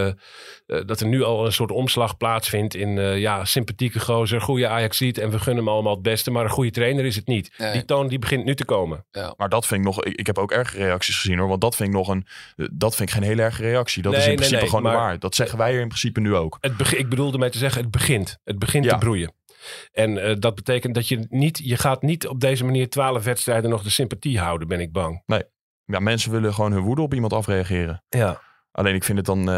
er nu al een soort omslag plaatsvindt in sympathieke gozer, goede Ajaxiet en we gunnen hem allemaal het beste, maar een goede trainer is het niet. Nee. Die toon die begint nu te komen. Ja. Maar dat vind ik nog, ik heb ook erge reacties gezien hoor, want dat vind ik geen hele erge reactie. Dat is in principe gewoon de waarheid. Dat zeggen wij er in principe nu ook. Ik bedoelde ermee te zeggen, het begint te broeien. En dat betekent dat je gaat niet op deze manier 12 wedstrijden nog de sympathie houden, ben ik bang. Nee. Ja, mensen willen gewoon hun woede op iemand afreageren. Ja. Alleen ik vind het dan,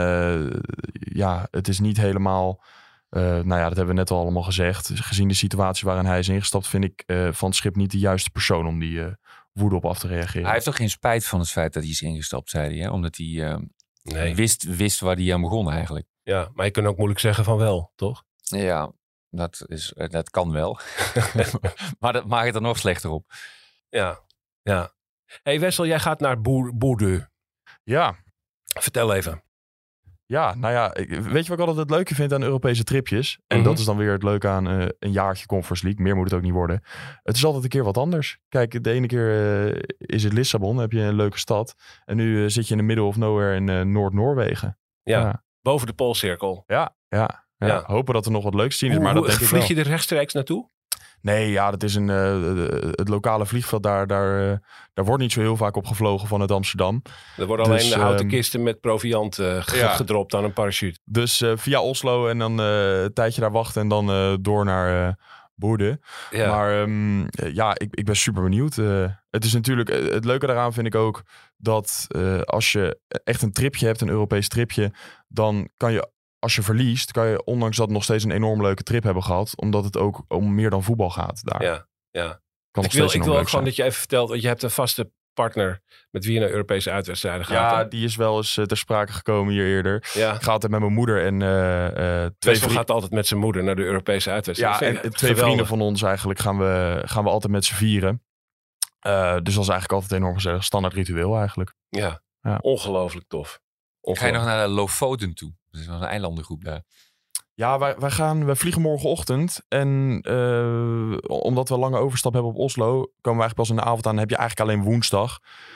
het is niet helemaal, dat hebben we net al allemaal gezegd. Gezien de situatie waarin hij is ingestapt, vind ik Van 't Schip niet de juiste persoon woede op af te reageren. Hij heeft toch geen spijt van het feit dat hij is ingestapt, zei hij. Hè? Omdat hij Nee. wist waar hij aan begon eigenlijk. Ja, maar je kunt ook moeilijk zeggen van wel, toch? Ja, dat kan wel. Maar dat maakt het er nog slechter op. Ja. Hey Wessel, jij gaat naar Bordeaux. Ja. Vertel even. Ja, nou ja, weet je wat ik altijd het leuke vind aan Europese tripjes? En dat is dan weer het leuke aan een jaartje Conference League. Meer moet het ook niet worden. Het is altijd een keer wat anders. Kijk, de ene keer is het Lissabon, heb je een leuke stad. En nu zit je in de middle of nowhere in Noord-Noorwegen. Ja, boven de Poolcirkel. Ja. Hopen dat er nog wat leuks te zien is, maar dat denk ik vlieg wel. je er rechtstreeks naartoe? Nee, ja, dat is het lokale vliegveld. Daar wordt niet zo heel vaak op gevlogen vanuit Amsterdam. Er worden alleen houten kisten met proviant gedropt aan een parachute. Dus via Oslo en dan een tijdje daar wachten en dan door naar Bordeaux. Ja. Maar ik ben super benieuwd. Het is natuurlijk, het leuke daaraan vind ik ook dat als je echt een tripje hebt, een Europees tripje, dan kan je, als je verliest, kan je ondanks dat nog steeds een enorm leuke trip hebben gehad. Omdat het ook om meer dan voetbal gaat daar. Ja. Kan Ik wil ook gewoon dat je even vertelt, want je hebt een vaste partner met wie je naar Europese uitwedstrijden gaat. Ja, die is wel eens ter sprake gekomen hier eerder. Ja. Ik ga altijd met mijn moeder en twee Wessel gaat altijd met zijn moeder naar de Europese uitwedstrijden. Ja, en twee vrienden van ons eigenlijk gaan we altijd met z'n vieren. Dus dat is eigenlijk altijd enorm gezellig. Standaard ritueel eigenlijk. Ja. Ongelooflijk tof. Ga je nog naar de Lofoten toe? Dat is wel een eilandengroep daar. Ja, wij vliegen morgenochtend. En omdat we een lange overstap hebben op Oslo, komen we eigenlijk pas in de avond aan. Dan heb je eigenlijk alleen woensdag.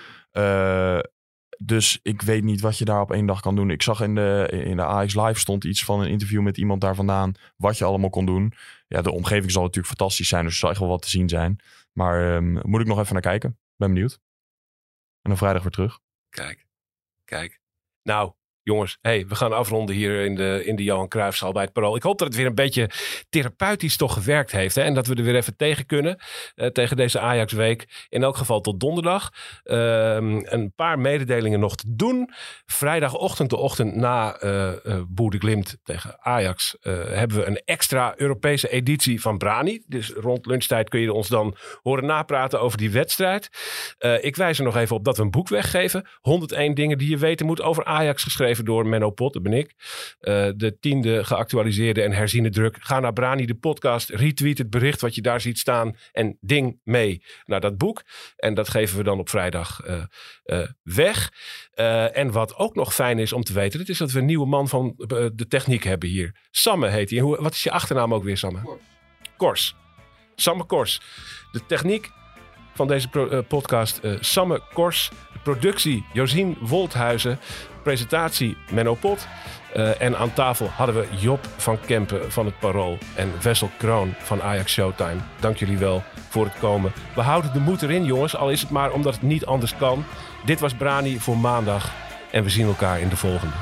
Dus ik weet niet wat je daar op 1 dag kan doen. Ik zag in de AX Live stond iets van een interview met iemand daar vandaan. Wat je allemaal kon doen. Ja, de omgeving zal natuurlijk fantastisch zijn. Dus er zal echt wel wat te zien zijn. Maar moet ik nog even naar kijken. Ben benieuwd. En dan vrijdag weer terug. Kijk. Nou, jongens, we gaan afronden hier in de Johan Cruijffzaal bij het Parool. Ik hoop dat het weer een beetje therapeutisch toch gewerkt heeft. Hè? En dat we er weer even tegen kunnen. Tegen deze Ajax-week. In elk geval tot donderdag. Een paar mededelingen nog te doen. Vrijdagochtend, de ochtend na Boer de Glimt tegen Ajax, hebben we een extra Europese editie van Brani. Dus rond lunchtijd kun je ons dan horen napraten over die wedstrijd. Ik wijs er nog even op dat we een boek weggeven. 101 dingen die je weten moet over Ajax, geschreven door Menno Pot, dat ben ik. De 10e geactualiseerde en herziene druk. Ga naar Brani, de podcast. Retweet het bericht wat je daar ziet staan. En ding mee naar dat boek. En dat geven we dan op vrijdag weg. En wat ook nog fijn is om te weten, dat is dat we een nieuwe man van de techniek hebben hier. Samme heet hij. Wat is je achternaam ook weer, Samme? Kors. Samme Kors. De techniek van deze podcast, Samme Kors. De productie, Josien Wolthuizen. Presentatie, Menno Pot. En aan tafel hadden we Job van Kempen van het Parool en Wessel Kroon van Ajax Showtime. Dank jullie wel voor het komen. We houden de moed erin, jongens, al is het maar omdat het niet anders kan. Dit was Brani voor maandag en we zien elkaar in de volgende.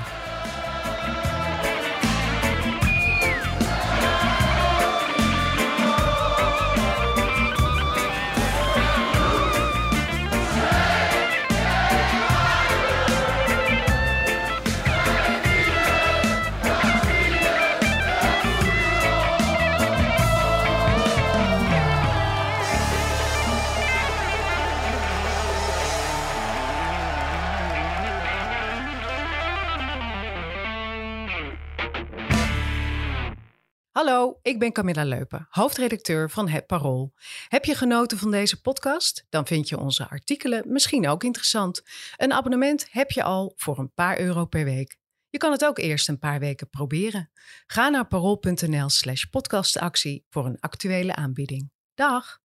Hallo, ik ben Camilla Leupen, hoofdredacteur van Het Parool. Heb je genoten van deze podcast? Dan vind je onze artikelen misschien ook interessant. Een abonnement heb je al voor een paar euro per week. Je kan het ook eerst een paar weken proberen. Ga naar parool.nl/podcastactie voor een actuele aanbieding. Dag!